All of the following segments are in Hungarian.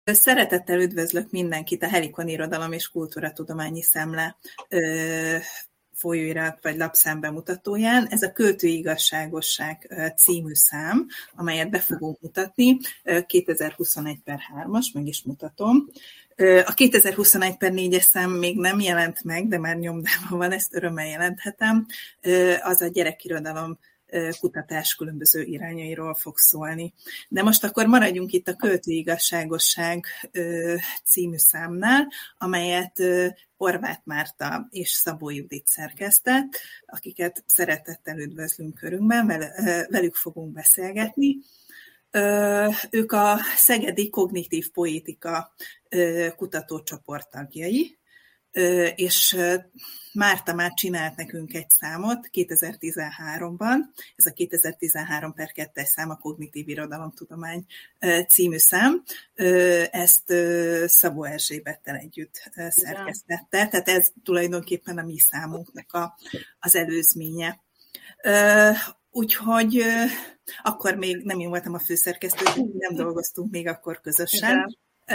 Szeretettel üdvözlök mindenkit a Helikon Irodalom és Kultúratudományi Szemle folyóirat vagy lapszám bemutatóján. Ez a Költői igazságosság című szám, amelyet be fogunk mutatni, 2021/3-as, meg is mutatom. A 2021/4-es szám még nem jelent meg, de már nyomdában van, ezt örömmel jelenthetem. Az a gyerekirodalom kutatás különböző irányairól fog szólni. De most akkor maradjunk itt a Költői igazságosság című számnál, amelyet Horváth Márta és Szabó Judit szerkesztett, akiket szeretettel üdvözlünk körünkben, velük fogunk beszélgetni. Ők a Szegedi Kognitív Poétika kutatócsoport tagjai, és Márta már csinált nekünk egy számot 2013-ban, ez a 2013/2-es szám, a Kognitív Irodalomtudomány című szám, ezt Szabó Erzsébettel együtt szerkesztette, tehát ez tulajdonképpen a mi számunknak az előzménye. Úgyhogy akkor még nem én voltam a főszerkesztő, nem dolgoztunk még akkor közösen.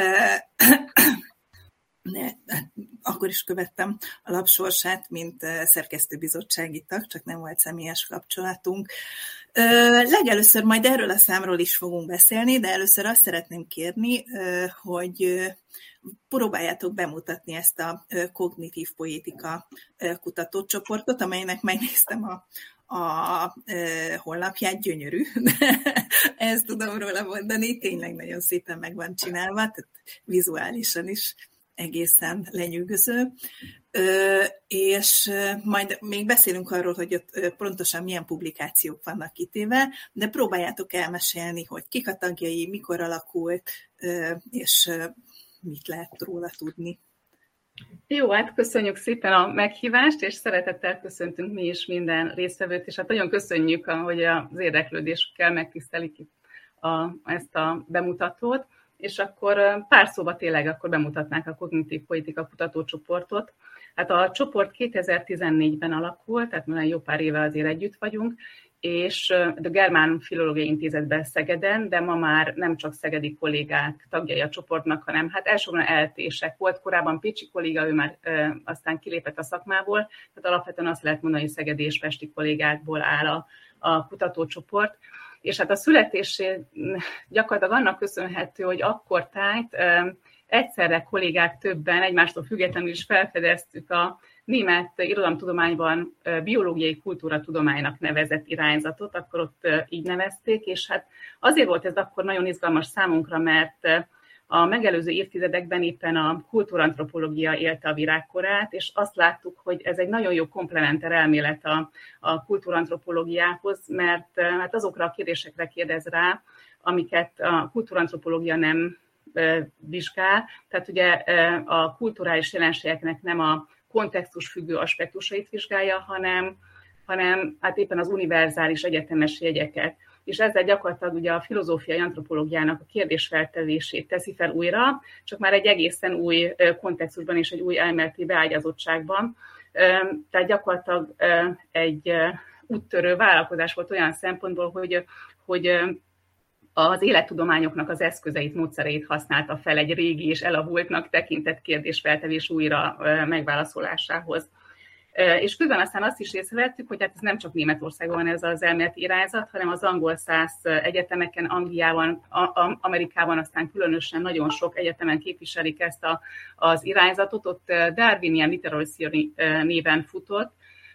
Akkor is követtem a lap sorsát, mint szerkesztőbizottsági tag, csak nem volt személyes kapcsolatunk. Legelőször majd erről a számról is fogunk beszélni, de először azt szeretném kérni, hogy próbáljátok bemutatni ezt a kognitív poétika kutatócsoportot, amelynek megnéztem a honlapját, gyönyörű, ezt tudom róla mondani, tényleg nagyon szépen meg van csinálva, tehát vizuálisan is egészen lenyűgöző, és majd még beszélünk arról, hogy ott pontosan milyen publikációk vannak kitéve, de próbáljátok elmesélni, hogy kik a tagjai, mikor alakult, és mit lehet róla tudni. Jó, hát köszönjük szépen a meghívást, és szeretettel köszöntünk mi is minden résztvevőt, és hát nagyon köszönjük, hogy az érdeklődésükkel megtisztelik ezt a bemutatót. És akkor pár szóba tényleg akkor bemutatnánk a Kognitív Poétika kutatócsoportot. Hát a csoport 2014-ben alakult, tehát már jó pár éve azért együtt vagyunk, és a Germán Filológiai Intézetben Szegeden, de ma már nem csak szegedi kollégák tagjai a csoportnak, hanem hát elsősorban eltések. Volt korábban Pécsi kolléga, ő már aztán kilépett a szakmából, tehát alapvetően azt lehet mondani, hogy szegedi és pesti kollégákból áll a kutatócsoport. És hát a születésé gyakorlatilag annak köszönhető, hogy akkortájt egyszerre kollégák többen egymástól függetlenül is felfedeztük a német irodalomtudományban biológiai kultúratudománynak nevezett irányzatot, akkor ott így nevezték, és hát azért volt ez akkor nagyon izgalmas számunkra, mert a megelőző évtizedekben éppen a kultúrantropológia élte a virágkorát, és azt láttuk, hogy ez egy nagyon jó komplementer elmélet a kultúrantropológiához, mert hát azokra a kérdésekre kérdez rá, amiket a kultúrantropológia nem vizsgál. Tehát ugye a kulturális jelenségeknek nem a kontextus függő aspektusait vizsgálja, hanem hát éppen az univerzális egyetemes jegyeket. És ezzel gyakorlatilag ugye a filozófiai antropológiának a kérdésfeltevését teszi fel újra, csak már egy egészen új kontextusban és egy új elméleti beágyazottságban. Tehát gyakorlatilag egy úttörő vállalkozás volt olyan szempontból, hogy az élettudományoknak az eszközeit, módszereit használta fel egy régi és elavultnak tekintett kérdésfeltevés újra megválaszolásához. És közben aztán azt is észrevettük, hogy hát ez nem csak Németországban van ez az elméleti irányzat, hanem az angol száz egyetemeken, Angliában, Amerikában aztán különösen nagyon sok egyetemen képviselik ezt az irányzatot. Ott Darwinian Literary Theory néven futott,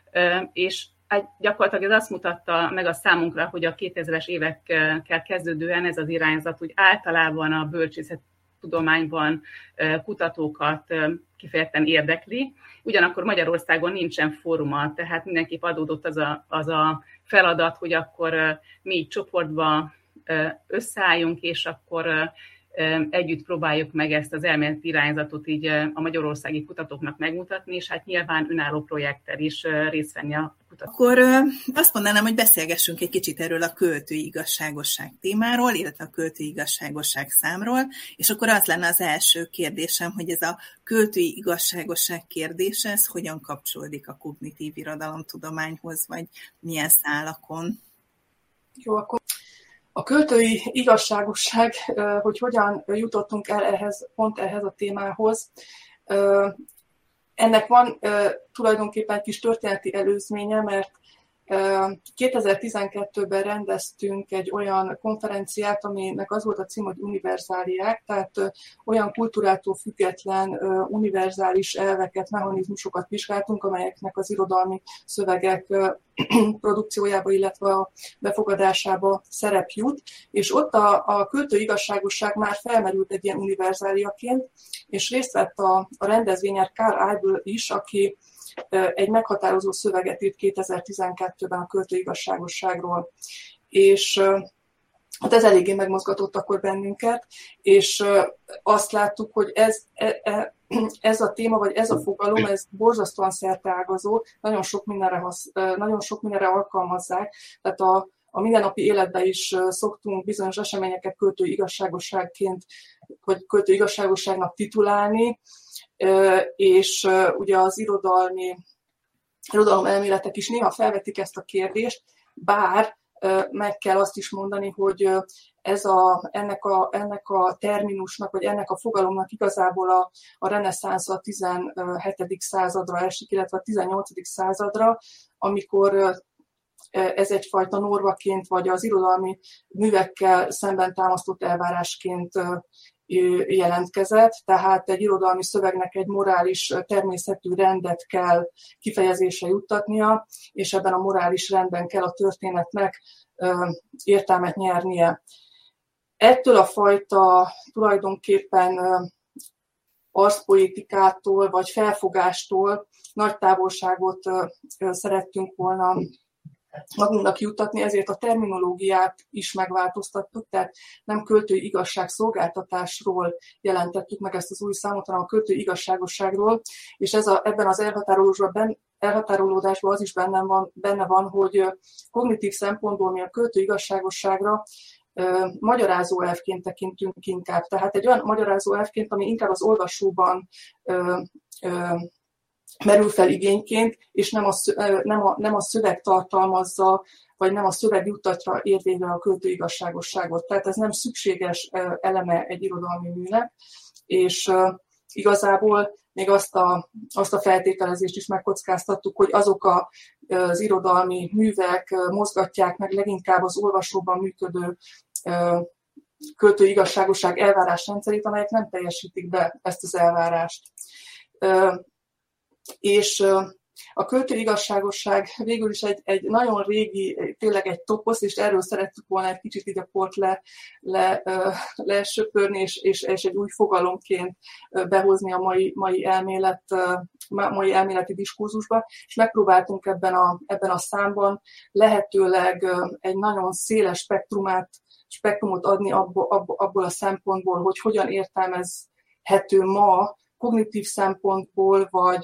és gyakorlatilag ez azt mutatta meg a számunkra, hogy a 2000-es évekkel kezdődően ez az irányzat úgy általában a bölcsészettudományban kutatókat kifejezetten érdekli. Ugyanakkor Magyarországon nincsen fóruma, tehát mindenképp adódott az a feladat, hogy akkor mi így csoportba összeálljunk, és akkor együtt próbáljuk meg ezt az elméleti irányzatot így a magyarországi kutatóknak megmutatni, és hát nyilván önálló projekttel is részt venni a kutató. Akkor azt mondanám, hogy beszélgessünk egy kicsit erről a költői igazságosság témáról, illetve a költői igazságosság számról, és akkor az lenne az első kérdésem, hogy ez a költői igazságosság kérdése, ez hogyan kapcsolódik a kognitív irodalomtudományhoz, vagy milyen szálakon? Jó, akkor A költői igazságosság, hogy hogyan jutottunk el pont ehhez a témához, ennek van tulajdonképpen egy kis történeti előzménye, mert 2012-ben rendeztünk egy olyan konferenciát, aminek az volt a cím, hogy univerzáliák, tehát olyan kultúrától független univerzális elveket, mechanizmusokat vizsgáltunk, amelyeknek az irodalmi szövegek produkciójába, illetve a befogadásába szerep jut, és ott a költői igazságosság már felmerült egy ilyen univerzáliaként, és részt vett a rendezvényen Carl Eibel is, aki egy meghatározó szöveget írt 2012-ben a költői igazságosságról. És hát ez eléggé megmozgatott akkor bennünket, és azt láttuk, hogy ez a téma, vagy ez a fogalom, ez borzasztóan szerteágazó, nagyon sok mindenre alkalmazzák, tehát a mindennapi életben is szoktunk bizonyos eseményeket költői igazságosságként, vagy költői igazságosságnak titulálni, és ugye az irodalom elméletek is néha felvetik ezt a kérdést, bár meg kell azt is mondani, hogy ennek a terminusnak, vagy ennek a fogalomnak igazából a reneszánsz a 17. századra esik, illetve a 18. századra, amikor ez egyfajta normaként, vagy az irodalmi művekkel szemben támasztott elvárásként jelentkezett, tehát egy irodalmi szövegnek egy morális természetű rendet kell kifejezésre juttatnia, és ebben a morális rendben kell a történetnek értelmet nyernie. Ettől a fajta tulajdonképpen arszpoetikától vagy felfogástól nagy távolságot szerettünk volna magunknak juttatni, ezért a terminológiát is megváltoztattuk, tehát nem költői igazságszolgáltatásról jelentettük meg ezt az új számot, hanem a költői igazságosságról, és ebben az elhatárolódásban az is benne van, hogy kognitív szempontból mi a költői igazságosságra magyarázó elvként tekintünk inkább. Tehát egy olyan magyarázó elvként, ami inkább az olvasóban merül fel igényként, és nem a szöveg tartalmazza, vagy nem a szöveg juttatja érvényre a költői igazságosságot. Tehát ez nem szükséges eleme egy irodalmi műnek, és igazából még azt a feltételezést is megkockáztattuk, hogy azok az irodalmi művek mozgatják meg leginkább az olvasóban működő költői igazságosság elvárásrendszerét, amelyek nem teljesítik be ezt az elvárást. És a költői igazságosság végül is egy nagyon régi, tényleg egy toposz, és erről szerettük volna egy kicsit így a port lesöpörni, és egy új fogalomként behozni a mai elméleti diskurzusba, és megpróbáltunk ebben a számban lehetőleg egy nagyon széles spektrumot adni abból a szempontból, hogy hogyan értelmezhető ma kognitív szempontból, vagy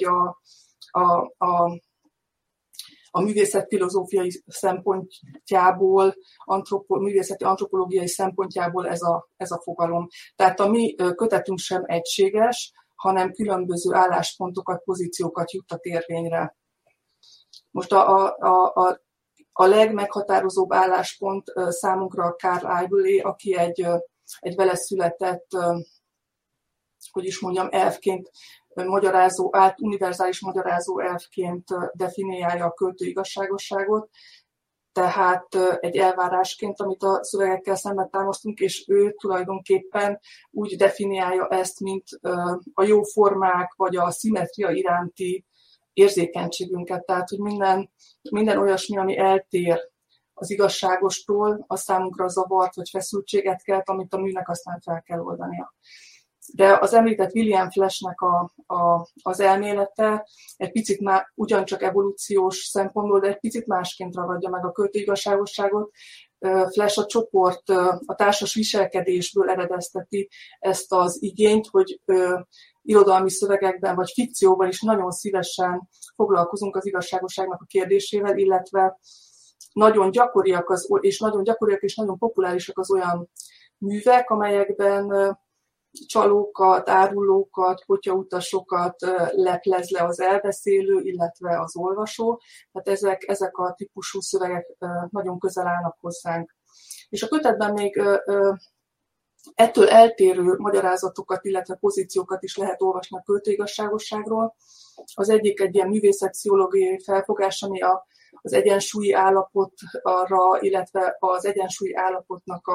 a művészetfilozófiai szempontjából, művészeti antropológiai szempontjából ez a fogalom. Tehát a mi kötetünk sem egységes, hanem különböző álláspontokat, pozíciókat juttat érvényre. Most a legmeghatározóbb álláspont számunkra a Carl Eibelé, aki egy vele született, hogy is mondjam, elvként univerzális magyarázó elvként definiálja a költői igazságosságot, tehát egy elvárásként, amit a szövegekkel szemben támasztunk, és ő tulajdonképpen úgy definiálja ezt, mint a jó formák, vagy a szimmetria iránti érzékenységünket, tehát hogy minden olyasmi, ami eltér az igazságostól, az számunkra zavart vagy feszültséget kelt, amit a műnek aztán fel kell oldania. De az említett William Flashnek az elmélete egy picit már ugyancsak evolúciós szempontból, de egy picit másként ragadja meg a költői igazságosságot. Flash a csoport, a társas viselkedésből eredezteti ezt az igényt, hogy irodalmi szövegekben vagy fikcióban is nagyon szívesen foglalkozunk az igazságosságnak a kérdésével, illetve nagyon gyakoriak és nagyon populárisak az olyan művek, amelyekben csalókat, árulókat, potyautasokat leplez le az elbeszélő, illetve az olvasó. Tehát ezek a típusú szövegek nagyon közel állnak hozzánk. És a kötetben még ettől eltérő magyarázatokat, illetve pozíciókat is lehet olvasni a költőigazságosságról. Az egyik egy ilyen művészetpszichológiai felfogás, ami az egyensúlyi állapotra, illetve az egyensúlyi állapotnak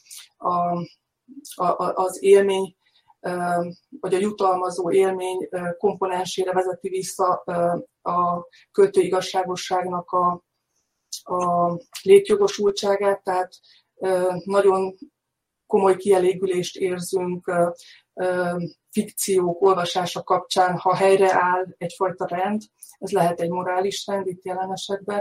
az élmény, vagy a jutalmazó élmény komponensére vezeti vissza a költőigazságosságnak a létjogosultságát, tehát nagyon komoly kielégülést érzünk fikciók olvasása kapcsán, ha helyreáll egyfajta rend, ez lehet egy morális rend itt jelen esetben,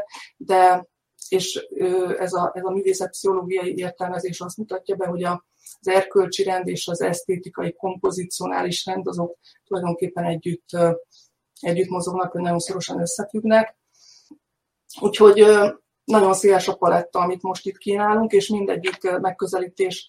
és ez a művészetpszichológiai értelmezés azt mutatja be, hogy az erkölcsi rend és az esztétikai kompozicionális rend azok tulajdonképpen együtt mozognak, nagyon szorosan összefüggnek. Úgyhogy nagyon széles a paletta, amit most itt kínálunk, és mindegyik megközelítés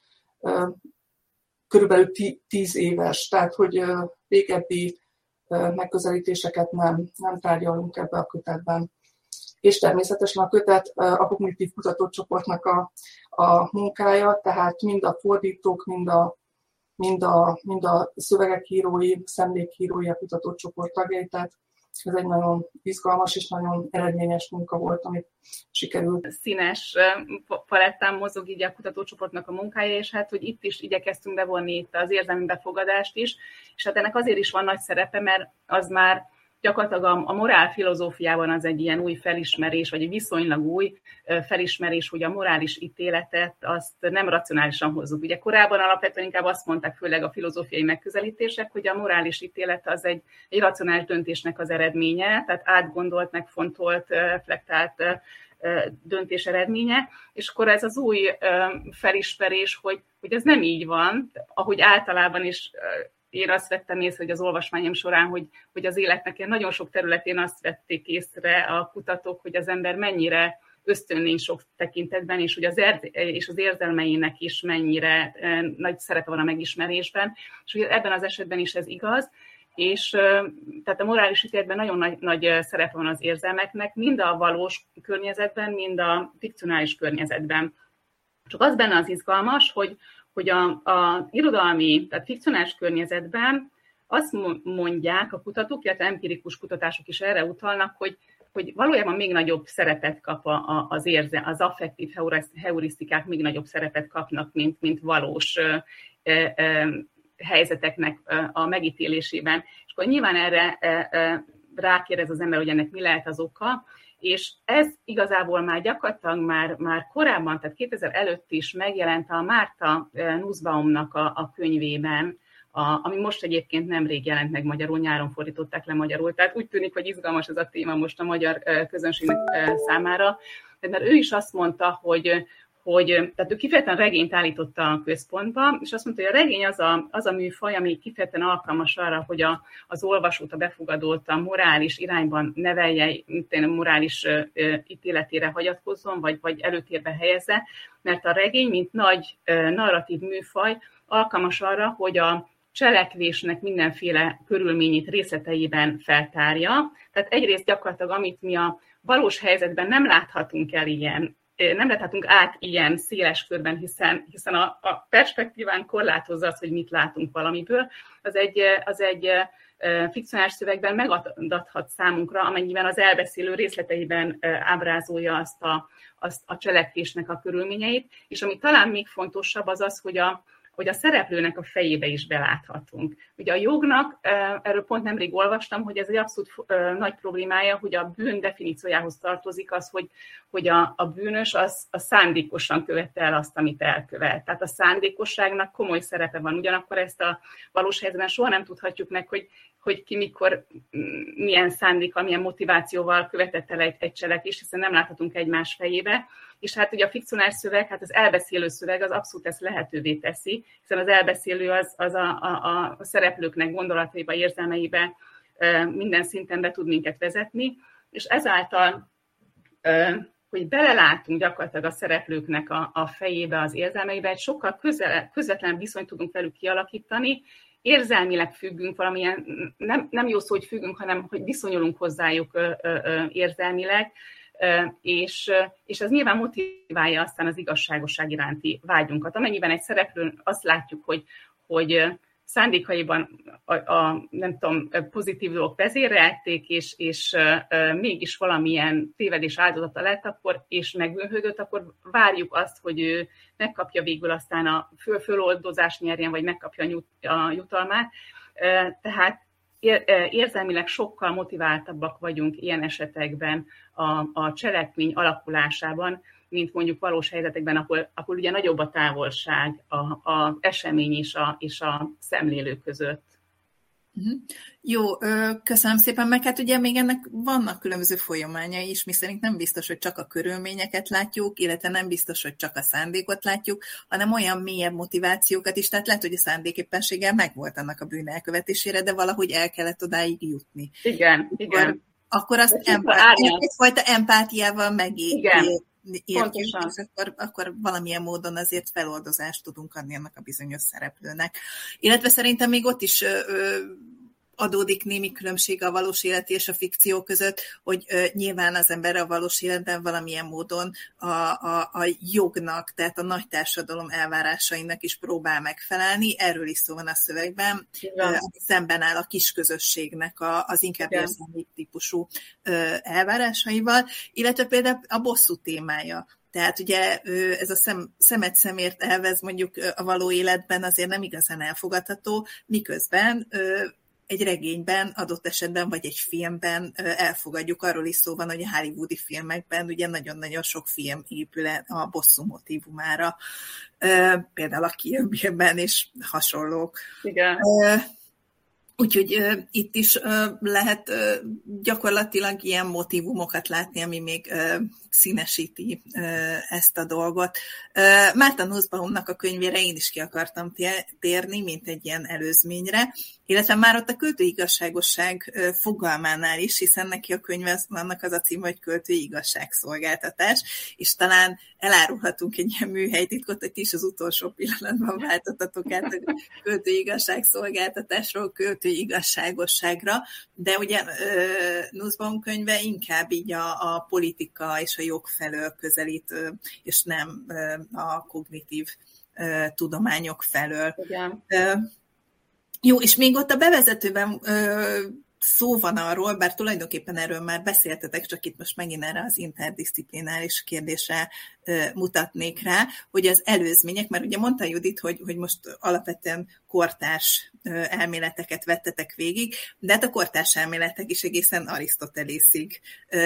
körülbelül 10 éves, tehát hogy régebbi megközelítéseket nem tárgyalunk ebbe a kötetben. És természetesen a kötet a kognitív kutatócsoportnak a munkája, tehát mind a fordítók, mind a szövegek írói, szemlékírói a kutatócsoport tagjai, tehát ez egy nagyon izgalmas és nagyon eredményes munka volt, amit sikerült. Színes palettán mozog így a kutatócsoportnak a munkája, és hát, hogy itt is igyekeztünk bevonni itt az érzelmi befogadást is, és hát ennek azért is van nagy szerepe, mert az már gyakorlatilag a morál filozófiában az egy ilyen új felismerés, vagy egy viszonylag új felismerés, hogy a morális ítéletet azt nem racionálisan hozzuk. Ugye korábban alapvetően inkább azt mondták, főleg a filozófiai megközelítések, hogy a morális ítélet az egy racionális döntésnek az eredménye, tehát átgondolt, megfontolt, reflektált döntés eredménye, és akkor ez az új felismerés, hogy ez nem így van, ahogy általában is én azt vettem észre, hogy az olvasmányom során, hogy az életnek nagyon sok területén azt vették észre a kutatók, hogy az ember mennyire ösztönlény sok tekintetben, és hogy az érzelmeinek is mennyire nagy szerepe van a megismerésben, és hogy ebben az esetben is ez igaz, és tehát a morális ítéletben nagyon nagy szerepe van az érzelmeknek, mind a valós környezetben, mind a fikcionális környezetben. Csak az benne az izgalmas, hogy a irodalmi, tehát fikcionális környezetben azt mondják a kutatók, illetve empirikus kutatások is erre utalnak, hogy valójában még nagyobb szerepet kap az affektív heurisztikák még nagyobb szerepet kapnak, mint valós helyzeteknek a megítélésében. És akkor nyilván erre rákérdez az ember, hogy ennek mi lehet az oka, és ez igazából már gyakorlatilag már korábban, tehát 2000 előtt is megjelent a Márta Nussbaumnak a könyvében, ami most egyébként nemrég jelent meg magyarul, nyáron fordították le magyarul. Tehát úgy tűnik, hogy izgalmas ez a téma most a magyar közönségnek számára. Mert ő is azt mondta, hogy tehát ő kifejezetten regényt állította a központba, és azt mondta, hogy a regény az a műfaj, ami kifejezetten alkalmas arra, hogy az olvasót, a befogadót a morális irányban nevelje, morális ítéletére hagyatkozzon, vagy előtérbe helyezze, mert a regény, mint nagy narratív műfaj, alkalmas arra, hogy a cselekvésnek mindenféle körülményét részleteiben feltárja. Tehát egyrészt gyakorlatilag, amit mi a valós helyzetben nem láthatunk el nem láthatunk át ilyen széles körben, hiszen a perspektíván korlátozza azt, hogy mit látunk valamiből. Az egy fikcionális szövegben megadathat számunkra, amennyiben az elbeszélő részleteiben ábrázolja azt a cselekvésnek a körülményeit, és ami talán még fontosabb az, hogy a szereplőnek a fejébe is beláthatunk. Ugye a jognak, erről pont nemrég olvastam, hogy ez egy abszolút nagy problémája, hogy a bűn definíciójához tartozik az, hogy a bűnös az szándékosan követte el azt, amit elkövet. Tehát a szándékosságnak komoly szerepe van. Ugyanakkor ezt a valós helyzetben soha nem tudhatjuk meg, hogy ki mikor, milyen szándékkal, milyen motivációval követett el egy cselekvést, hiszen nem láthatunk egymás fejébe. És hát ugye a fikcionális szöveg, hát az elbeszélő szöveg az abszolút ezt lehetővé teszi, hiszen az elbeszélő az a szereplőknek gondolataiba, érzelmeibe minden szinten be tud minket vezetni, és ezáltal, hogy belelátunk gyakorlatilag a szereplőknek a fejébe, az érzelmeibe, egy sokkal közvetlenebb viszonyt tudunk velük kialakítani, érzelmileg függünk valamilyen, nem jó szó, hogy függünk, hanem hogy viszonyulunk hozzájuk érzelmileg, és ez nyilván motiválja aztán az igazságosság iránti vágyunkat. Amennyiben egy szereplőn azt látjuk, hogy szándékaiban nem tudom, pozitív dolgok vezérelték, és mégis valamilyen tévedés áldozata lett, és megbűnhődött, akkor várjuk azt, hogy ő megkapja végül aztán a föloldozást nyerjen, vagy megkapja a jutalmát. Tehát érzelmileg sokkal motiváltabbak vagyunk ilyen esetekben a cselekmény alakulásában, mint mondjuk valós helyzetekben, akkor ugye nagyobb a távolság az esemény és a szemlélő között. Jó, köszönöm szépen, meg hát ugye még ennek vannak különböző folyamányai is, miszerint nem biztos, hogy csak a körülményeket látjuk, illetve nem biztos, hogy csak a szándékot látjuk, hanem olyan mélyebb motivációkat is, tehát lehet, hogy a szándéképpenséggel megvolt annak a bűn elkövetésére, de valahogy el kellett odáig jutni. Igen. Akkor azt egyfajta empátiával megértjük, és akkor valamilyen módon azért feloldozást tudunk adni annak a bizonyos szereplőnek. Illetve szerintem még ott is adódik némi különbség a valós életi és a fikció között, hogy nyilván az ember a valós életben valamilyen módon a jognak, tehát a nagy társadalom elvárásainak is próbál megfelelni. Erről is szó van a szövegben. Szemben áll a kisközösségnek az inkább érzelmi típusú elvárásaival, illetve például a bosszú témája. Tehát ugye ez a szemet szemért elvez mondjuk a való életben azért nem igazán elfogadható, miközben egy regényben, adott esetben, vagy egy filmben elfogadjuk, arról is szó van, hogy a hollywoodi filmekben ugye nagyon-nagyon sok film épül a bosszú motívumára. Például a Kill Bill-ben és hasonlók. Igen. Úgyhogy itt is lehet gyakorlatilag ilyen motívumokat látni, ami még színesíti ezt a dolgot. Márta Nussbaumnak a könyvére én is ki akartam térni, mint egy ilyen előzményre, illetve már ott a költői igazságosság fogalmánál is, hiszen neki a könyvnek az a cím, hogy költői igazságszolgáltatás, és talán elárulhatunk egy ilyen műhelytitkot, hogy ti is az utolsó pillanatban váltottatok át a költői igazságszolgáltatásról költői igazságosságra, de ugye Nussbaum könyve inkább így a politika és a jog felől közelít, és nem a kognitív tudományok felől. Igen. Jó, és még ott a bevezetőben szó van arról, bár tulajdonképpen erről már beszéltetek, csak itt most megint erre az interdisziplináris kérdésre mutatnék rá, hogy az előzmények, mert ugye mondta Judit, hogy most alapvetően kortárs elméleteket vettetek végig, de hát a kortárs elméletek is egészen Arisztotelészig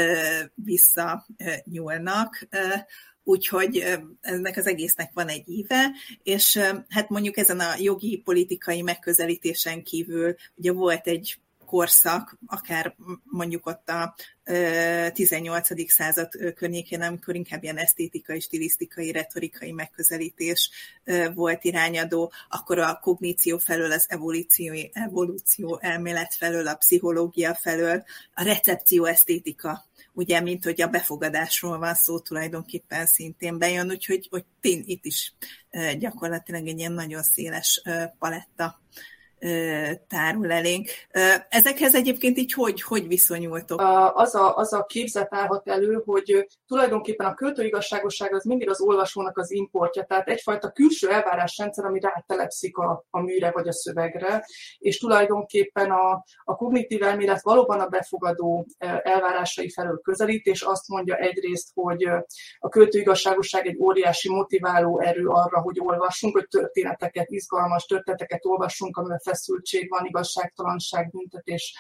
visszanyúlnak, úgyhogy ennek az egésznek van egy íve, és hát mondjuk ezen a jogi, politikai megközelítésen kívül ugye volt egy korszak, akár mondjuk ott a 18. század környékén, amikor inkább ilyen esztétikai, stilisztikai, retorikai megközelítés volt irányadó, akkor a kogníció felől, az evolúció elmélet felől, a pszichológia felől, a recepció esztétika, ugye, mint hogy a befogadásról van szó, tulajdonképpen szintén bejön, úgyhogy itt is gyakorlatilag egy ilyen nagyon széles paletta tárul elénk. Ezekhez egyébként így hogy viszonyultok? Az a képzet állhat elő, hogy tulajdonképpen a költőigazságosság az mindig az olvasónak az importja, tehát egyfajta külső elvárásrendszer, ami rátelepszik a műre vagy a szövegre, és tulajdonképpen a kognitív elmélet valóban a befogadó elvárásai felől közelít, és azt mondja egyrészt, hogy a költőigazságosság egy óriási motiváló erő arra, hogy olvassunk, hogy történeteket, izgalmas történeteket olvassunk, amivel feszültség van, igazságtalanság, büntetés,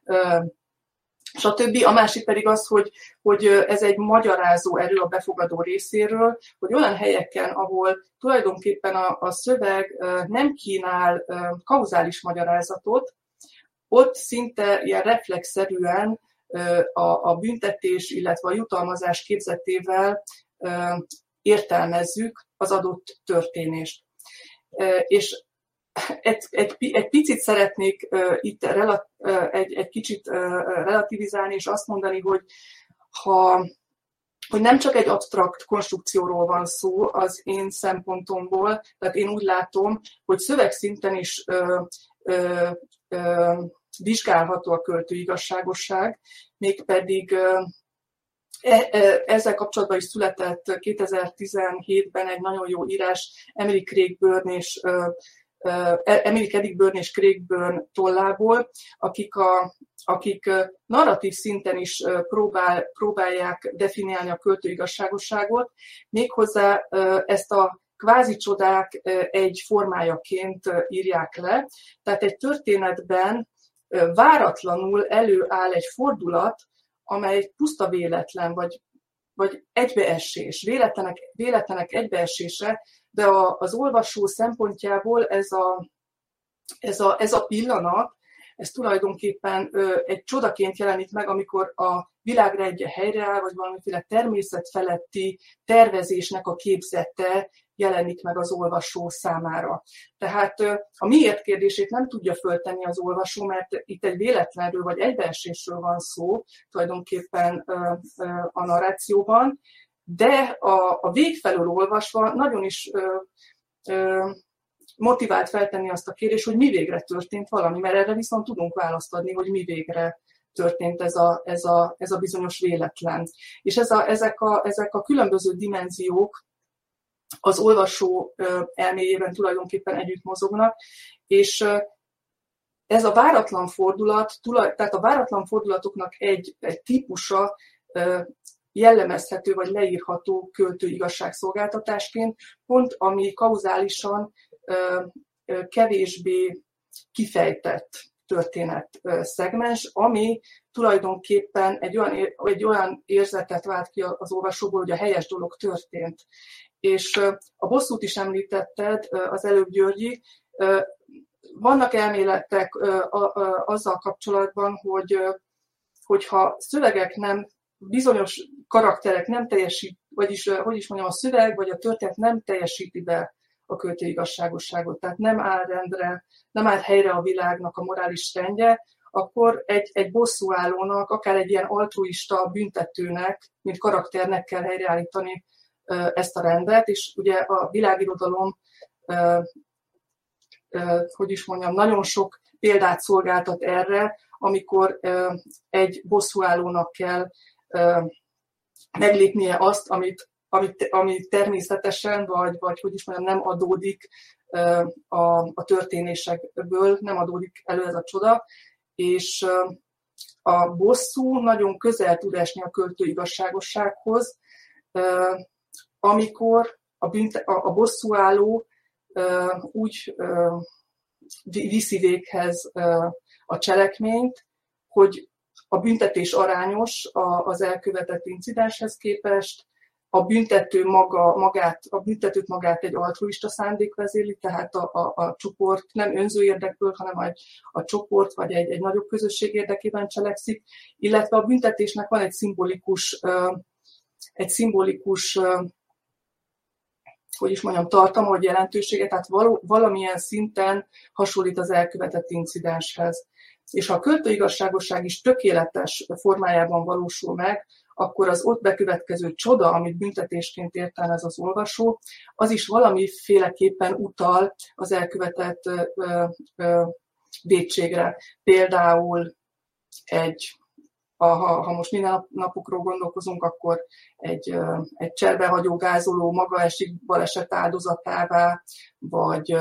stb. A másik pedig az, hogy ez egy magyarázó erő a befogadó részéről, hogy olyan helyeken, ahol tulajdonképpen a szöveg nem kínál kauzális magyarázatot, ott szinte ilyen reflexzerűen a büntetés, illetve a jutalmazás képzetével értelmezzük az adott történést. És egy picit szeretnék itt egy kicsit relativizálni, és azt mondani, hogy nem csak egy absztrakt konstrukcióról van szó az én szempontomból, tehát én úgy látom, hogy szövegszinten is vizsgálható a költői igazságosság, mégpedig Ezzel kapcsolatban is született 2017-ben egy nagyon jó írás Emily Edith és Craigburn tollából, akik narratív szinten is próbálják definiálni a költői igazságosságot, méghozzá ezt a kvázi csodák egy formájaként írják le. Tehát egy történetben váratlanul előáll egy fordulat, amely puszta véletlen, vagy egybeesés, véletlenek egybeesése, de az olvasó szempontjából ez a pillanat, ez tulajdonképpen egy csodaként jelenik meg, amikor a világrendje helyreáll, vagy valamiféle természetfeletti tervezésnek a képzete jelenik meg az olvasó számára. Tehát a miért kérdését nem tudja föltenni az olvasó, mert itt egy véletlenről vagy egybeesésről van szó tulajdonképpen a narrációban, de a végfelől olvasva nagyon is motivált feltenni azt a kérdést, hogy mi végre történt valami, mert erre viszont tudunk választ adni, hogy mi végre történt ez a bizonyos véletlen. És ezek a különböző dimenziók az olvasó elméjében tulajdonképpen együtt mozognak, és ez a váratlan fordulat, tehát a váratlan fordulatoknak egy típusa jellemezhető vagy leírható költői igazságszolgáltatásként, pont ami kauzálisan kevésbé kifejtett történet szegmens, ami tulajdonképpen egy olyan érzetet vált ki az olvasóból, hogy a helyes dolog történt. És a bosszút is említetted az előbb, Györgyi. Vannak elméletek azzal kapcsolatban, hogyha szövegek nem, bizonyos karakterek nem teljesít, vagyis, a szöveg vagy a történet nem teljesíti be a költői igazságosságot, tehát nem áll rendre, nem áll helyre a világnak a morális rendje, akkor egy bosszúállónak, akár egy ilyen altruista büntetőnek, mint karakternek kell helyreállítani ezt a rendet, és ugye a világirodalom, nagyon sok példát szolgáltat erre, amikor egy bosszúállónak kell meglépnie azt, ami természetesen, vagy nem adódik a történésekből, nem adódik elő ez a csoda, és a bosszú nagyon közel tud esni a költői igazságossághoz, amikor a bosszúálló úgy viszi véghez a cselekményt, hogy a büntetés arányos az elkövetett incidenshez képest, a büntetőt magát egy altruista szándék vezérli, tehát a csoport nem önző érdekből, hanem a csoport vagy egy nagyobb közösség érdekében cselekszik, illetve a büntetésnek van egy szimbolikus tartalma vagy jelentősége, tehát valamilyen szinten hasonlít az elkövetett incidenshez. És ha a költői igazságosság is tökéletes formájában valósul meg, akkor az ott bekövetkező csoda, amit büntetésként értelmez az olvasó, az is valamiféleképpen utal az elkövetett vétségre. Például ha most minden napokról gondolkozunk, akkor egy cserbehagyó gázoló maga esik baleset áldozatává, vagy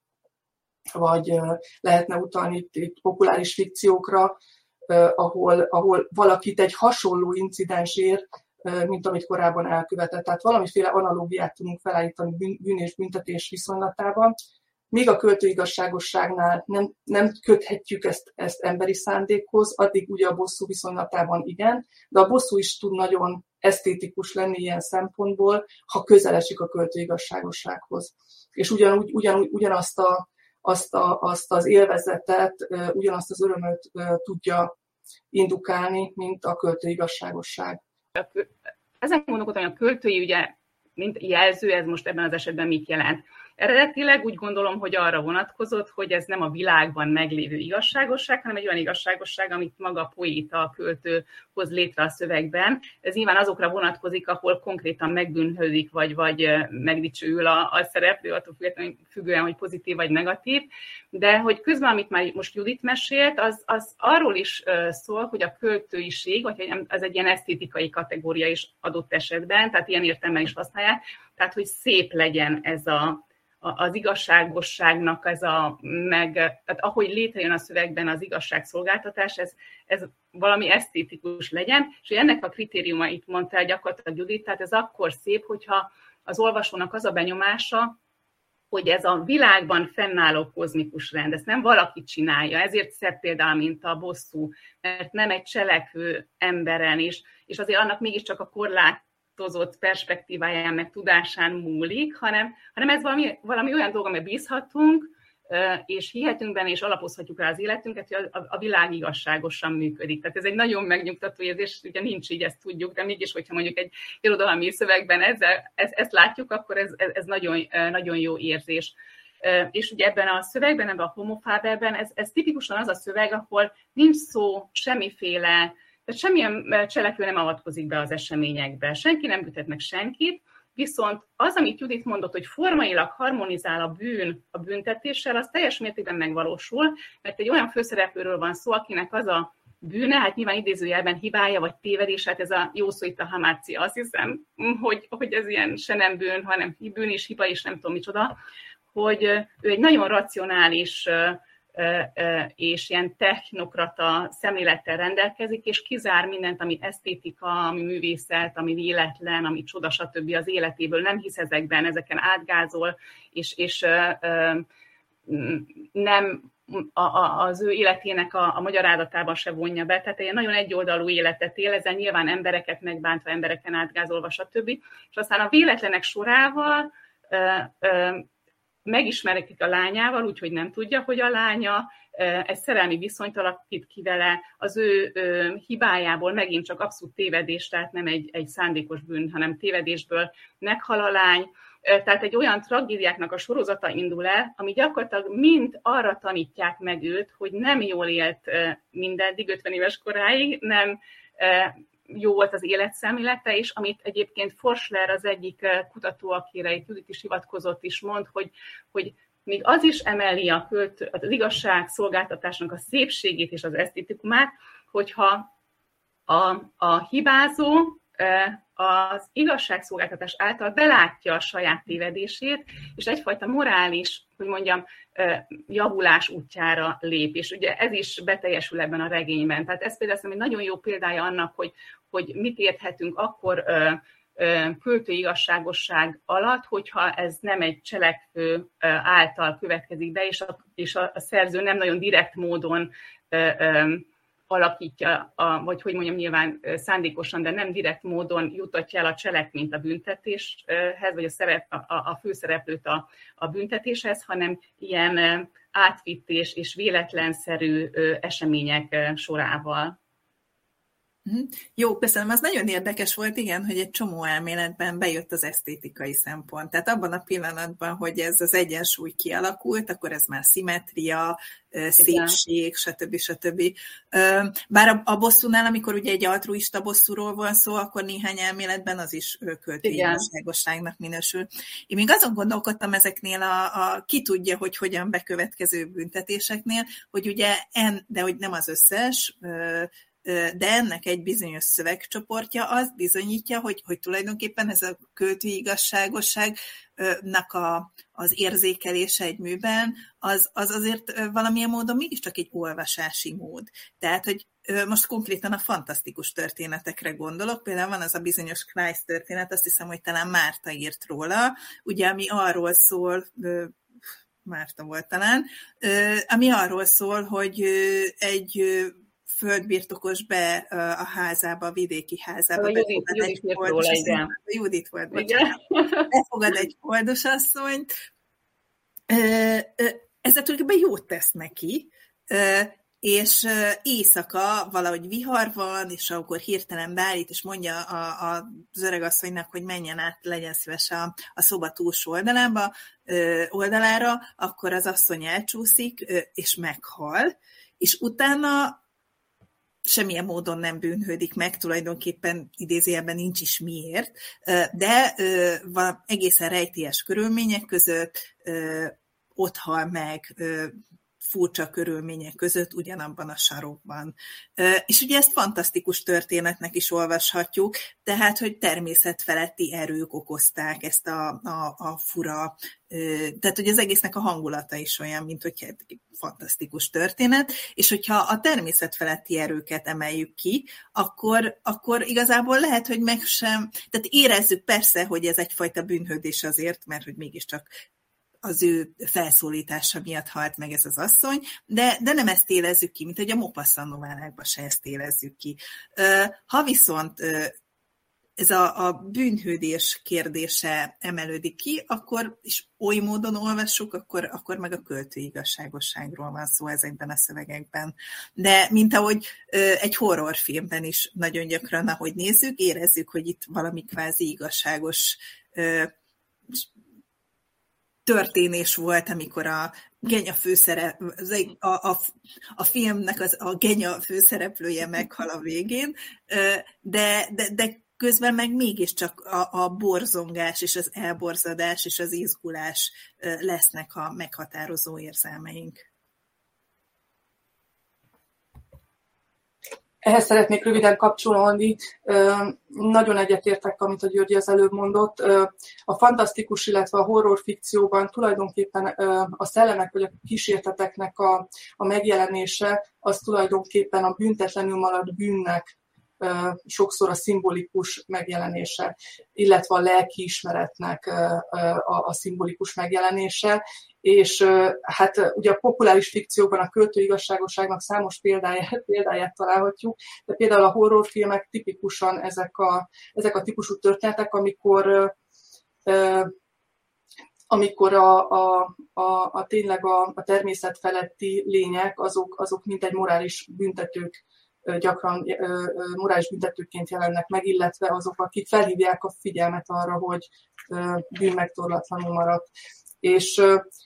lehetne utalni itt populáris fikciókra, ahol valakit egy hasonló incidens ér, mint amit korábban elkövetett. Tehát valamiféle analógiát tudunk felállítani bűn és büntetés viszonylatában. Míg a költői igazságosságnál nem köthetjük ezt emberi szándékhoz, addig ugye a bosszú viszonylatában igen, de a bosszú is tud nagyon esztétikus lenni ilyen szempontból, ha közel esik a költői igazságossághoz. És ugyanazt az élvezetet, ugyanazt az örömöt tudja indukálni, mint a költői igazságosság. Ezen gondolkodom, hogy a költői ugye, mint jelző, ez most ebben az esetben mit jelent? eredetileg úgy gondolom, hogy arra vonatkozott, hogy ez nem a világban meglévő igazságosság, hanem egy olyan igazságosság, amit maga a poéta, a költő hoz létre a szövegben. Ez nyilván azokra vonatkozik, ahol konkrétan megbűnhődik, vagy megdicsőül a szereplő, attól függően, hogy pozitív vagy negatív. De hogy közben, amit már most Judit mesélt, az arról is szól, hogy a költőiség, vagy ez egy ilyen esztétikai kategória is adott esetben, tehát ilyen értelemben is használják, tehát hogy szép legyen ez az igazságosságnak, tehát ahogy létrejön a szövegben az igazságszolgáltatás, ez valami esztétikus legyen, és ennek a kritériumait mondta el gyakorlatilag Judit, tehát ez akkor szép, hogyha az olvasónak az a benyomása, hogy ez a világban fennálló kozmikus rend, ezt nem valaki csinálja, ezért szebb például, mint a bosszú, mert nem egy cselekvő emberen is, és azért annak mégiscsak a korlátozott perspektíváján, meg tudásán múlik, hanem ez valami olyan dolog, amiben bízhatunk, és hihetünk benne, és alapozhatjuk rá az életünket, hogy a világ igazságosan működik. Tehát ez egy nagyon megnyugtató érzés, ugye nincs így, ezt tudjuk, de mégis, hogyha mondjuk egy irodalmi szövegben ezt látjuk, akkor ez nagyon, nagyon jó érzés. És ugye ebben a szövegben, ebben a homofáberben, ez tipikusan az a szöveg, ahol nincs szó semmiféle, tehát semmilyen cselekvő nem avatkozik be az eseményekbe, senki nem büntet meg senkit, viszont az, amit Judit mondott, hogy formailag harmonizál a bűn a büntetéssel, az teljes mértékben megvalósul, mert egy olyan főszereplőről van szó, akinek az a bűne, hát nyilván idézőjelben hibája, vagy tévedés, hát ez a jó szó itt a hamácia, azt hiszem, hogy ez ilyen se nem bűn, hanem bűn is, hiba is, nem tudom micsoda, hogy ő egy nagyon racionális és ilyen technokrata szemlélettel rendelkezik, és kizár mindent, ami esztétika, ami művészet, ami véletlen, ami csoda, stb. Az életéből, nem hisz ezeken átgázol, és nem az ő életének a magyarázatában se vonja be, tehát egy nagyon egyoldalú életet él, ezen nyilván embereket megbántva, embereken átgázolva, stb. És aztán a véletlenek sorával megismerik a lányával, úgyhogy nem tudja, hogy a lánya, egy szerelmi viszonyt alakít ki vele, az ő hibájából megint csak abszolút tévedés, tehát nem egy szándékos bűn, hanem tévedésből meghal a lány. Tehát egy olyan tragédiáknak a sorozata indul el, ami gyakorlatilag mind arra tanítják meg őt, hogy nem jól élt mindeddig, 50 éves koráig, nem jó volt az életszemlélete, és amit egyébként Forschler, az egyik kutató, akire itt Judit is hivatkozott, is mond, hogy még az is emeli az igazságszolgáltatásnak a szépségét és az esztétikumát, hogyha a hibázó az igazságszolgáltatás által belátja a saját tévedését, és egyfajta morális, hogy mondjam, javulás útjára lép. És ugye ez is beteljesül ebben a regényben. Tehát ez például egy nagyon jó példája annak, hogy mit érthetünk akkor költői igazságosság alatt, hogyha ez nem egy cselekvő által következik be, és a szerző nem nagyon direkt módon alakítja, vagy hogy mondjam, nyilván szándékosan, de nem direkt módon jutatja el a cselekményt a büntetéshez, vagy a főszereplőt a büntetéshez, hanem ilyen átvitt és véletlenszerű események sorával. Jó, köszönöm. Az nagyon érdekes volt, igen, hogy egy csomó elméletben bejött az esztétikai szempont. Tehát abban a pillanatban, hogy ez az egyensúly kialakult, akkor ez már szimmetria, szépség, stb. Bár a bosszúnál, amikor ugye egy altruista bosszúról van szó, akkor néhány elméletben az is költői igazságosságnak minősül. Én még azon gondolkodtam ezeknél ki tudja, hogy hogyan bekövetkező büntetéseknél, hogy ugye de hogy nem az összes, de ennek egy bizonyos szövegcsoportja az bizonyítja, hogy tulajdonképpen ez a költői igazságosságnak az érzékelése egy műben, az azért valamilyen módon mégiscsak egy olvasási mód. Tehát, hogy most konkrétan a fantasztikus történetekre gondolok, például van az a bizonyos Kleist történet, azt hiszem, hogy talán Márta írt róla, ugye, ami arról szól, Márta volt talán, ami arról szól, hogy egy földbirtokos be a házába, a vidéki házába. Judit volt, bocsánat. Befogad egy koldosasszonyt. Ezzel tulajdonképpen jót tesz neki, és éjszaka valahogy vihar van, és akkor hirtelen beállít, és mondja az öregasszonynak, hogy menjen át, legyen szíves a szoba túlsó oldalára, akkor az asszony elcsúszik, és meghal, és utána semmilyen módon nem bűnhődik meg, tulajdonképpen idézőjelben nincs is miért, de egészen rejtélyes körülmények között ott hal meg furcsa körülmények között ugyanabban a sarokban. És ugye ezt fantasztikus történetnek is olvashatjuk, tehát, hogy természetfeletti erők okozták ezt a fura, tehát, hogy az egésznek a hangulata is olyan, mint hogy egy fantasztikus történet, és hogyha a természetfeletti erőket emeljük ki, akkor igazából lehet, hogy meg sem, tehát érezzük persze, hogy ez egyfajta bűnhődés azért, mert hogy mégiscsak az ő felszólítása miatt halt meg ez az asszony, de nem ezt élezzük ki, mint hogy a Maupassant novellákban se ezt élezzük ki. Ha viszont ez a bűnhődés kérdése emelődik ki, akkor is oly módon olvassuk, akkor meg a költői igazságosságról van szó ezekben a szövegekben. De mint ahogy egy horrorfilmben is nagyon gyakran, ahogy nézzük, érezzük, hogy itt valami kvázi igazságos történés volt, amikor a genya a filmnek a genya főszereplője meghal a végén, de közben meg mégiscsak a borzongás és az elborzadás és az izgulás lesznek a meghatározó érzelmeink. Ehhez szeretnék röviden kapcsolódni. Nagyon egyetértek, amit a Györgyi az előbb mondott. A fantasztikus, illetve a horror fikcióban tulajdonképpen a szellemek vagy a kísérteteknek a megjelenése az tulajdonképpen a büntetlenül maradt bűnnek sokszor a szimbolikus megjelenése, illetve a lelkiismeretnek a szimbolikus megjelenése, és hát ugye a populáris fikcióban a költői igazságosságnak számos példáját találhatjuk, de például a horrorfilmek tipikusan ezek a típusú történetek, amikor tényleg a természet feletti lények, azok mint egy morális büntetők, gyakran morális büntetőként jelennek meg, illetve azok, akik felhívják a figyelmet arra, hogy bűn megtorlatlanul maradt. És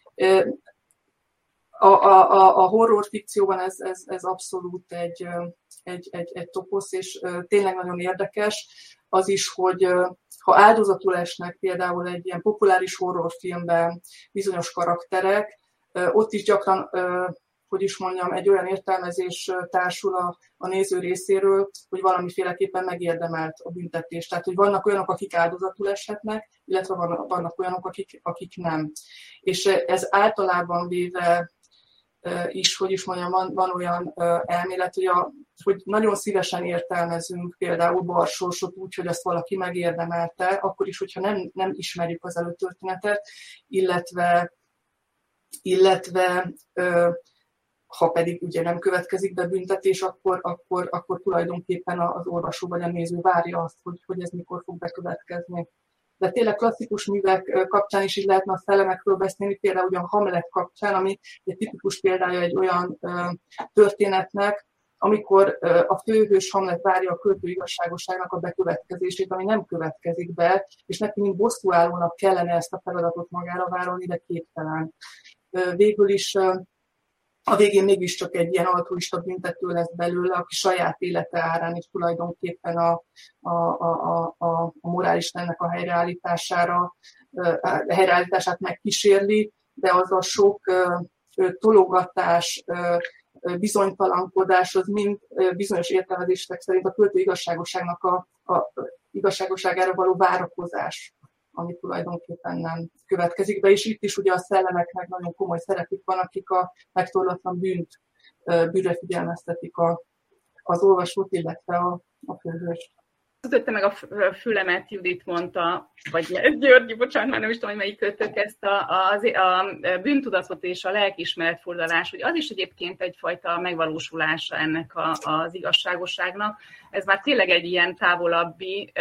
a horror fikcióban ez abszolút egy toposz, és tényleg nagyon érdekes az is, hogy ha áldozatul esnek például egy ilyen populáris horrorfilmben bizonyos karakterek, ott is gyakran egy olyan értelmezés társul a néző részéről, hogy valamiféleképpen megérdemelt a büntetést. Tehát, hogy vannak olyanok, akik áldozatul eshetnek, illetve vannak olyanok, akik nem. És ez általában véve is, van olyan elmélet, hogy nagyon szívesen értelmezünk például barsorsot úgy, hogy azt valaki megérdemelte, akkor is, hogyha nem ismerjük az előtörténetet, illetve ha pedig ugye nem következik be büntetés, akkor tulajdonképpen az olvasó vagy a néző várja azt, hogy ez mikor fog bekövetkezni. De tényleg klasszikus művek kapcsán is így lehetne a szellemekről beszélni, például ugye a Hamlet kapcsán, ami egy tipikus példája egy olyan történetnek, amikor a főhős Hamlet várja a költő igazságosságnak a bekövetkezését, ami nem következik be, és neki mint bosszúállónak kellene ezt a feladatot magára vállalni, de képtelen. Végül is a végén mégiscsak egy ilyen altruista büntető lesz belőle, aki saját élete árán is tulajdonképpen a morálistennek a helyreállítását megkísérli, de az a sok tologatás, bizonytalankodás, az mind bizonyos értelmezések szerint a költő igazságosságnak a igazságosságára való várakozás, ami tulajdonképpen nem következik be, és itt is ugye a szellemeknek nagyon komoly szerepük van, akik a megtorlatlan bűnre figyelmeztetik az olvasót, illetve a főhőst. Ütötte meg a fülemet, Judit mondta, vagy Györgyi, bocsánat, már nem is tudom, hogy melyik kötök ezt a bűntudatot és a lelkiismeret furdalás, hogy az is egyébként egyfajta megvalósulása ennek az igazságosságnak. Ez már tényleg egy ilyen távolabbi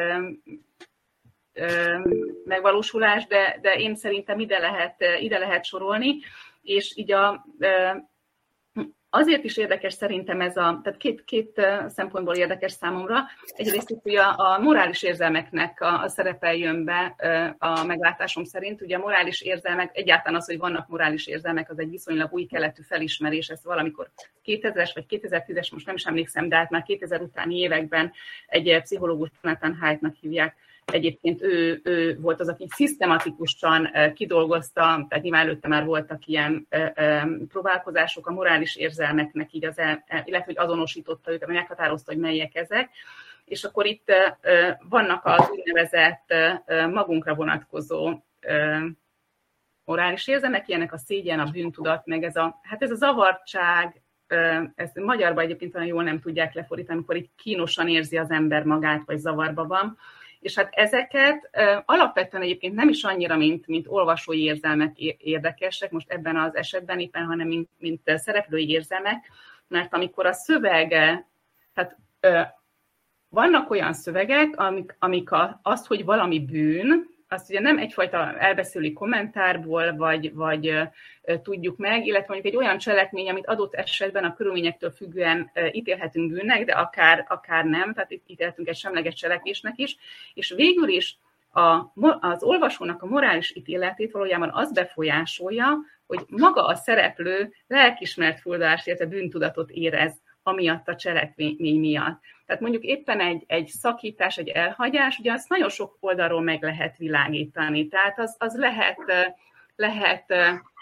megvalósulás, de én szerintem ide lehet sorolni, és így Azért is érdekes szerintem ez tehát két szempontból érdekes számomra. Egyrészt itt ugye a morális érzelmeknek a szerepe jön be a meglátásom szerint. Ugye a morális érzelmek, egyáltalán az, hogy vannak morális érzelmek, az egy viszonylag új keletű felismerés. Ez valamikor 2000-es vagy 2010-es, most nem is emlékszem, de hát már 2000 utáni években egy pszichológus, Jonathan Haidt-nak hívják, egyébként ő volt az, aki szisztematikusan kidolgozta, tehát nyilván előtte már voltak ilyen próbálkozások a morális érzelmeknek, így illetve hogy azonosította őket, meghatározta, hogy melyek ezek. És akkor itt vannak az úgynevezett magunkra vonatkozó morális érzelmek, ilyenek a szégyen, a bűntudat, meg ez a zavartság, ezt magyarban egyébként olyan jól nem tudják lefordítani, amikor így kínosan érzi az ember magát, vagy zavarba van. És hát ezeket alapvetően egyébként nem is annyira, mint olvasói érzelmek érdekesek, most ebben az esetben éppen, hanem mint szereplői érzelmek, mert amikor a szövege, tehát vannak olyan szövegek, amik azt, hogy valami bűn, azt ugye nem egyfajta elbeszélő kommentárból, vagy tudjuk meg, illetve mondjuk egy olyan cselekmény, amit adott esetben a körülményektől függően ítélhetünk bűnnek, de akár nem, tehát itt ítélhetünk egy semleges cselekvésnek is, és végül is az olvasónak a morális ítéletét valójában az befolyásolja, hogy maga a szereplő lelkiismert fuldalást, illetve bűntudatot érez amiatt a cselekmény miatt. Tehát mondjuk éppen egy szakítás, egy elhagyás, ugye azt nagyon sok oldalról meg lehet világítani. Tehát az lehet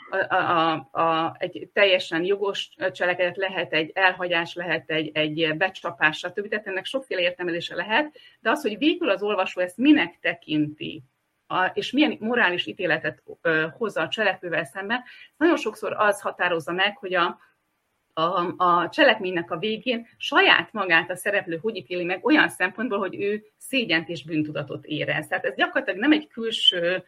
egy teljesen jogos cselekedet, lehet egy elhagyás, lehet egy becsapás, stb. Tehát ennek sokféle értelmezése lehet, de az, hogy végül az olvasó ezt minek tekinti, és milyen morális ítéletet hozza a cselekvővel szemben, nagyon sokszor az határozza meg, hogy a cselekménynek a végén saját magát a szereplő hogy ítéli meg olyan szempontból, hogy ő szégyent és bűntudatot érez. Tehát ez gyakorlatilag nem egy külső,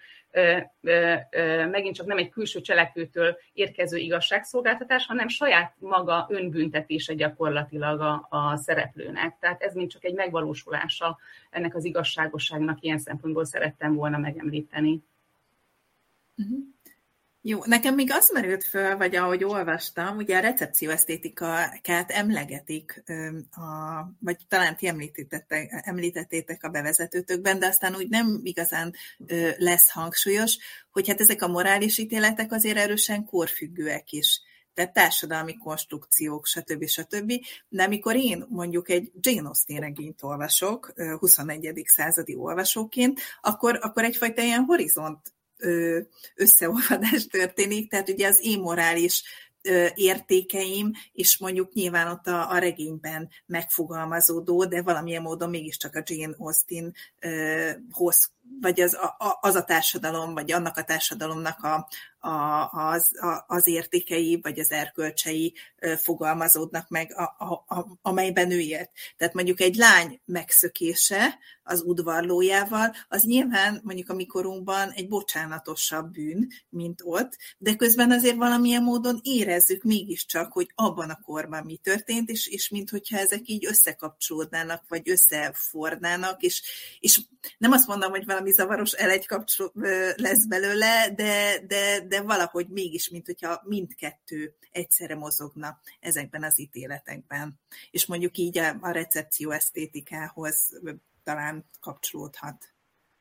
megint csak nem egy külső cselekvőtől érkező igazságszolgáltatás, hanem saját maga önbüntetése gyakorlatilag a szereplőnek. Tehát ez mind csak egy megvalósulása ennek az igazságosságnak, ilyen szempontból szerettem volna megemlíteni. Uh-huh. Jó, nekem még az merült föl, vagy ahogy olvastam, ugye a recepcióesztétikát emlegetik, vagy talán ti említettétek a bevezetőtökben, de aztán úgy nem igazán lesz hangsúlyos, hogy hát ezek a morális ítéletek azért erősen korfüggőek is. Tehát társadalmi konstrukciók, stb. De amikor én mondjuk egy Jane Austen regényt olvasok, 21. századi olvasóként, akkor egyfajta ilyen horizont összeolvadás történik, tehát ugye az én morális értékeim, és mondjuk nyilván ott a regényben megfogalmazódó, de valamilyen módon mégiscsak a Jane Austenhoz, vagy az a társadalom, vagy annak a társadalomnak az értékei, vagy az erkölcsei fogalmazódnak meg, amelyben ő élt. Tehát mondjuk egy lány megszökése az udvarlójával, az nyilván mondjuk a mi korunkban egy bocsánatosabb bűn, mint ott, de közben azért valamilyen módon érezzük mégiscsak, hogy abban a korban mi történt, és minthogyha ezek így összekapcsolódnának, vagy összefordnának, és nem azt mondom, hogy valami zavaros elegykapcsoló lesz belőle, de valahogy mégis, minthogyha mindkettő egyszerre mozogna ezekben az ítéletekben. És mondjuk így a recepció esztétikához talán kapcsolódhat.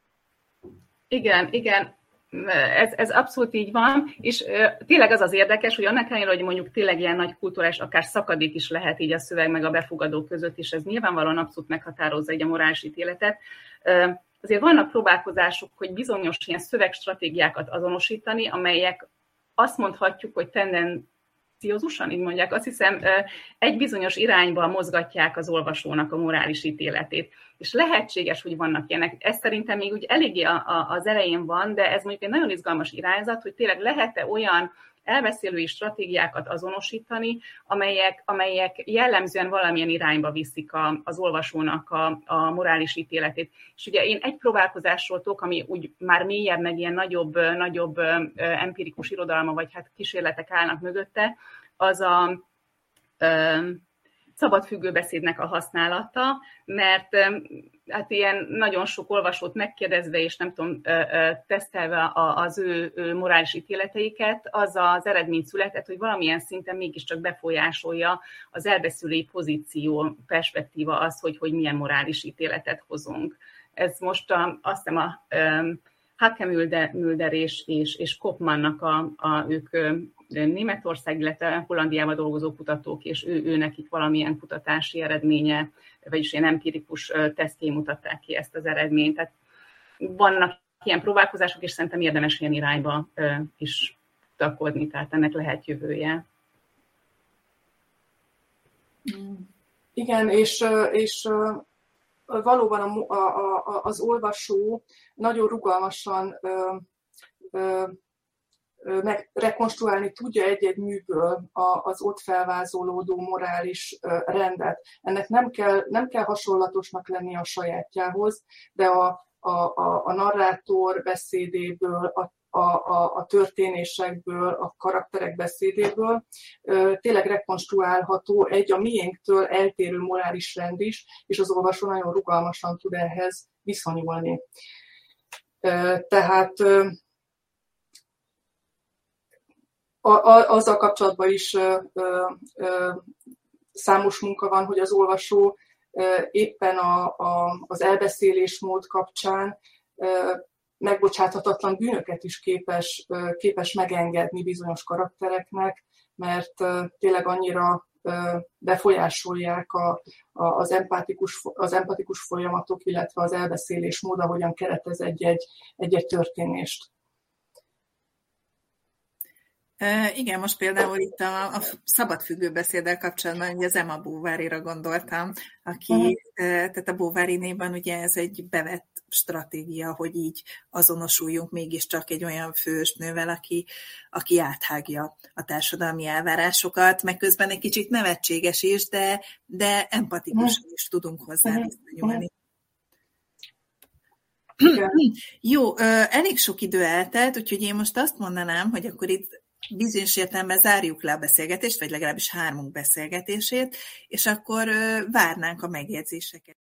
Igen. Ez abszolút így van, és tényleg az érdekes, hogy annak ellenére, hogy mondjuk tényleg ilyen nagy kulturális, akár szakadék is lehet így a szöveg meg a befogadó között, és ez nyilvánvalóan abszolút meghatározza így a morális ítéletet. Azért vannak próbálkozások, hogy bizonyos ilyen szövegstratégiákat azonosítani, amelyek azt mondhatjuk, hogy tendenciózusan, így mondják, azt hiszem, egy bizonyos irányba mozgatják az olvasónak a morális ítéletét. És lehetséges, hogy vannak ilyenek. Ez szerintem még úgy eléggé az elején van, de ez mondjuk egy nagyon izgalmas irányzat, hogy tényleg lehet-e olyan elbeszélői stratégiákat azonosítani, amelyek jellemzően valamilyen irányba viszik az olvasónak a morális ítéletét. És ugye én egy próbálkozásról tudok, ami úgy már mélyebb, meg ilyen nagyobb empirikus irodalma, vagy hát kísérletek állnak mögötte, az szabad függőbeszédnek a használata, mert hát ilyen nagyon sok olvasót megkérdezve, és nem tudom, tesztelve az ő morális ítéleteiket, az az eredmény született, hogy valamilyen szinten mégiscsak befolyásolja az elbeszélői pozíció, perspektíva az, hogy milyen morális ítéletet hozunk. Ez most azt hiszem a Hakemülder és Kopmannnak ők Németország, illetve Hollandiában dolgozó kutatók, és ő nekik valamilyen kutatási eredménye, vagyis ilyen empirikus tesztjén mutatták ki ezt az eredményt. Tehát vannak ilyen próbálkozások, és szerintem érdemes ilyen irányba is kutakodni, tehát ennek lehet jövője. Igen, és valóban az olvasó nagyon rugalmasan rekonstruálni tudja egy-egy műből az ott felvázolódó morális rendet. Ennek nem kell hasonlatosnak lenni a sajátjához, de a narrátor beszédéből, a történésekből, a karakterek beszédéből tényleg rekonstruálható egy a miénktől eltérő morális rend is, és az olvasó nagyon rugalmasan tud ehhez viszonyulni. Tehát azzal kapcsolatban is számos munka van, hogy az olvasó éppen az elbeszélésmód kapcsán megbocsáthatatlan bűnöket is képes megengedni bizonyos karaktereknek, mert tényleg annyira befolyásolják az empatikus folyamatok, illetve az elbeszélésmód, ahogyan keretez egy-egy történést. Igen, most például itt a szabad függőbeszéddel kapcsolatban ugye az Emma Bovaryra gondoltam, aki, tehát a Bovary-néban ugye ez egy bevett stratégia, hogy így azonosuljunk mégiscsak egy olyan főhősnővel, aki áthágja a társadalmi elvárásokat, meg közben egy kicsit nevetséges is, de empatikusan is tudunk hozzá viszonyulni. Jó, elég sok idő eltelt, úgyhogy én most azt mondanám, hogy akkor itt bizonyos értelemben zárjuk le a beszélgetést, vagy legalábbis hármunk beszélgetését, és akkor várnánk a megjegyzéseket.